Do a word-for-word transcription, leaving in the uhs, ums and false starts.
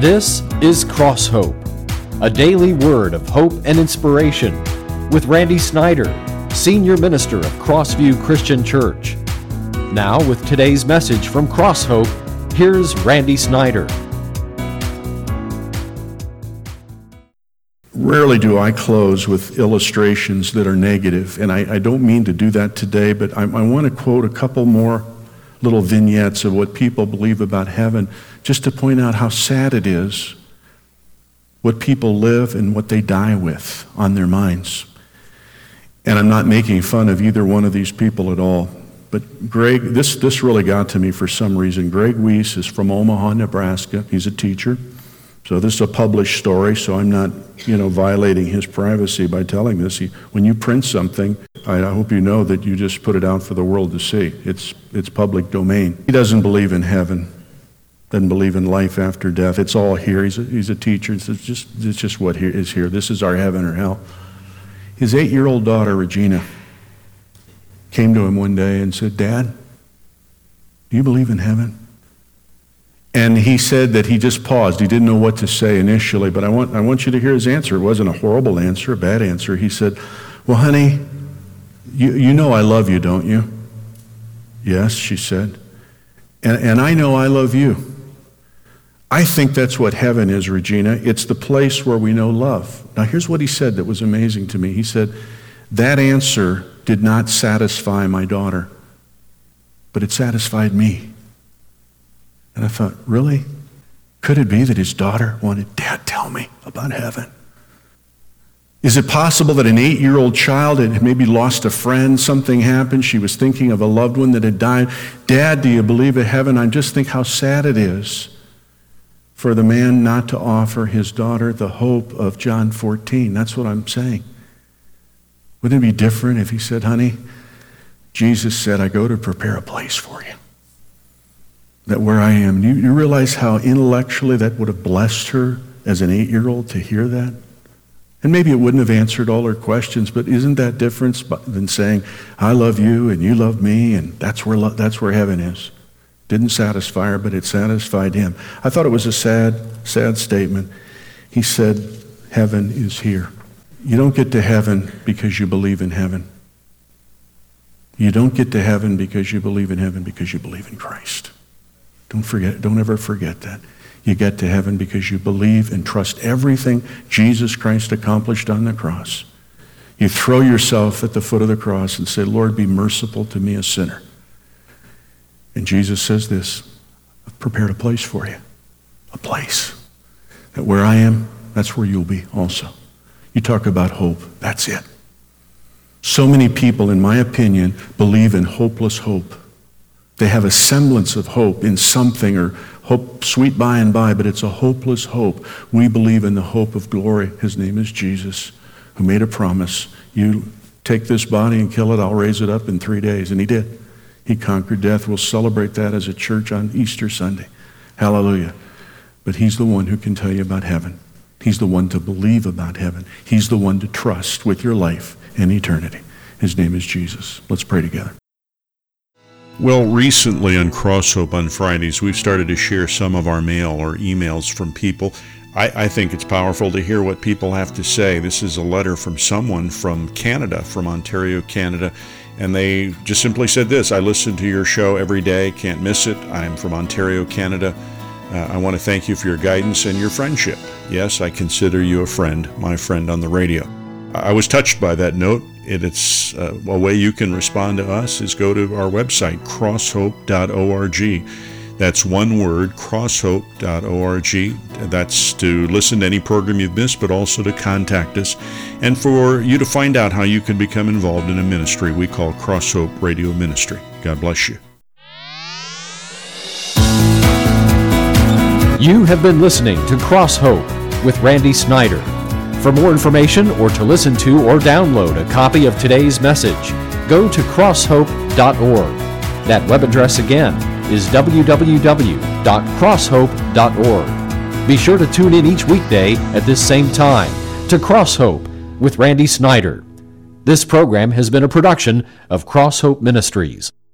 This is Cross Hope, a daily word of hope and inspiration with Randy Snyder, Senior Minister of Crossview Christian Church. Now with today's message from Cross Hope, here's Randy Snyder. Rarely do I close with illustrations that are negative, and I, I don't mean to do that today, but I, I want to quote a couple more little vignettes of what people believe about heaven, just to point out how sad it is what people live and what they die with on their minds. And I'm not making fun of either one of these people at all, but Greg, this, this really got to me for some reason. Greg Weiss is from Omaha, Nebraska. He's a teacher. So this is a published story, so I'm not, you know, violating his privacy by telling this. He, when you print something, I, I hope you know that you just put it out for the world to see. It's it's public domain. He doesn't believe in heaven, doesn't believe in life after death. It's all here. He's a, he's a teacher. It's just it's just what here is here. This is our heaven or hell. His eight-year-old daughter, Regina, came to him one day and said, "Dad, do you believe in heaven?" And he said that he just paused. He didn't know what to say initially, but I want I want you to hear his answer. It wasn't a horrible answer, a bad answer. He said, "Well, honey, you, you know I love you, don't you?" "Yes," she said. And, and I know I love you. I think that's what heaven is, Regina. It's the place where we know love. Now, here's what he said that was amazing to me. He said, "That answer did not satisfy my daughter, but it satisfied me." And I thought, really? Could it be that his daughter wanted, "Dad, tell me about heaven"? Is it possible that an eight-year-old child had maybe lost a friend, something happened, she was thinking of a loved one that had died? "Dad, do you believe in heaven?" I just think how sad it is for the man not to offer his daughter the hope of John fourteen. That's what I'm saying. Wouldn't it be different if he said, "Honey, Jesus said, I go to prepare a place for you. That where I am," you, you realize how intellectually that would have blessed her as an eight-year-old to hear that? And maybe it wouldn't have answered all her questions, but isn't that different than saying, "I love you and you love me, and that's where lo- that's where heaven is"? Didn't satisfy her, but it satisfied him. I thought it was a sad, sad statement. He said, heaven is here. You don't get to heaven because you believe in heaven. You don't get to heaven because you believe in heaven, because you believe in Christ. Don't forget, don't ever forget that. You get to heaven because you believe and trust everything Jesus Christ accomplished on the cross. You throw yourself at the foot of the cross and say, "Lord, be merciful to me, a sinner." And Jesus says this, "I've prepared a place for you." A place. That where I am, that's where you'll be also. You talk about hope, that's it. So many people, in my opinion, believe in hopeless hope. They have a semblance of hope in something, or hope sweet by and by, but it's a hopeless hope. We believe in the hope of glory. His name is Jesus, who made a promise. You take this body and kill it, I'll raise it up in three days. And he did. He conquered death. We'll celebrate that as a church on Easter Sunday. Hallelujah. But he's the one who can tell you about heaven. He's the one to believe about heaven. He's the one to trust with your life and eternity. His name is Jesus. Let's pray together. Well, recently on Cross Hope on Fridays, we've started to share some of our mail or emails from people. I, I think it's powerful to hear what people have to say. This is a letter from someone from Canada, from Ontario, Canada, and they just simply said this: "I listen to your show every day, can't miss it. I'm from Ontario, Canada. Uh, I want to thank you for your guidance and your friendship. Yes, I consider you a friend, my friend on the radio." I was touched by that note. It, it's uh, a way you can respond to us is go to our website, cross hope dot org. That's one word, cross hope dot org. That's to listen to any program you've missed, but also to contact us and for you to find out how you can become involved in a ministry we call Cross Hope Radio Ministry. God bless you. You have been listening to Cross Hope with Randy Snyder. For more information or to listen to or download a copy of today's message, go to cross hope dot org. That web address again is w w w dot cross hope dot org. Be sure to tune in each weekday at this same time to Cross Hope with Randy Snyder. This program has been a production of Cross Hope Ministries.